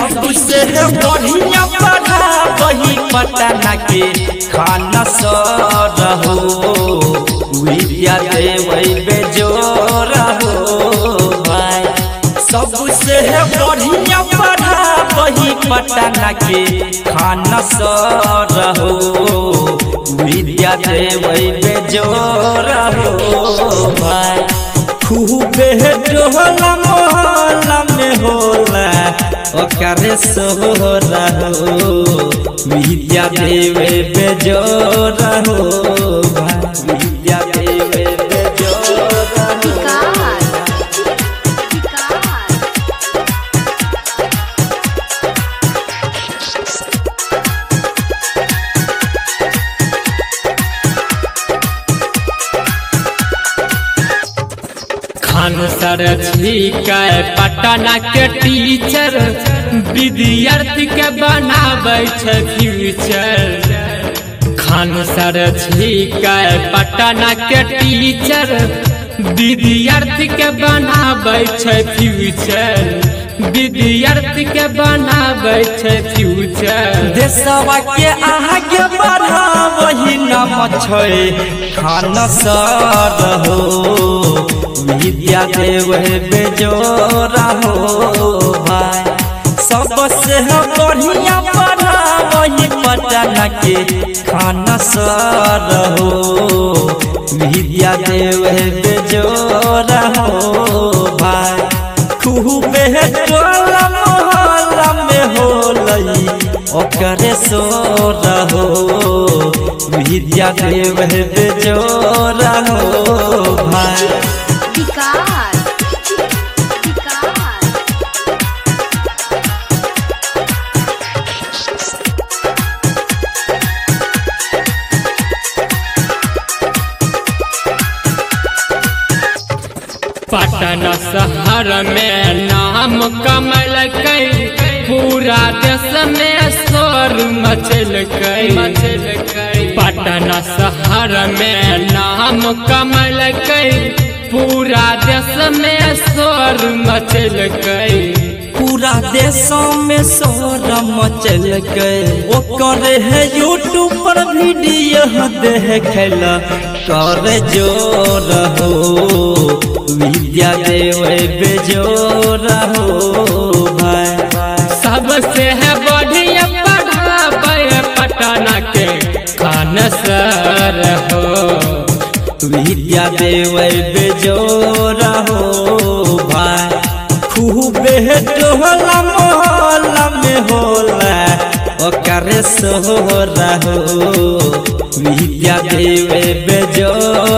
सबसे बढ़िया पढ़ा वही पटना के खाना सर हो विद्या देवई बेजोर हो भाई। सबसे बढ़िया पढ़ा वही पटना के खाना सर हो विद्या देवई बेजोर हो भाई। खूबे टोला मोहल्ला में होला ओकरे सोहरा हो विद्या देवे बेजोर हो भाई। विद्या देवे बेजोर खान सर छिकै पटना के टीचर विद्यार्थी के बनाबै छै फ्यूचर। खान सर छिकै पटना के टीचर विद्यार्थी के बनाबै छै फ्यूचर। विद्यार्थी के बनाबै छै फ्यूचर। देशवा के आगे बढ़ा वही नाम छै खान सर हो विद्या देवे बेजोर हो भाई। सबसे बढ़िया पढ़ा वही पटना के खाना सर हो विद्या देवे बेजोर हो भाई। खूबे टोला मोहल्ला में होलई ओकरे सोर हो विद्या देवे बेजोर हो भाई। पटना शहर में नाम कमलकै पूरा देश में शोर मचलकै। पटना शहर में नाम कमलकै पूरा देश में शोर मचलकै। पूरा देशों में शोर मचलकै ओकर है यूट्यूब पर वीडियो देखला कर जोर हो विद्या देवे बेजोर हो भाई। सबसे बढ़िया पढ़ाबै पटना के खान सर हो विद्या देवे बेजोर हो भाई। खूबे टोला मोहल्ला में होला ओकरे सोहरा हो विद्या देवे बेजोर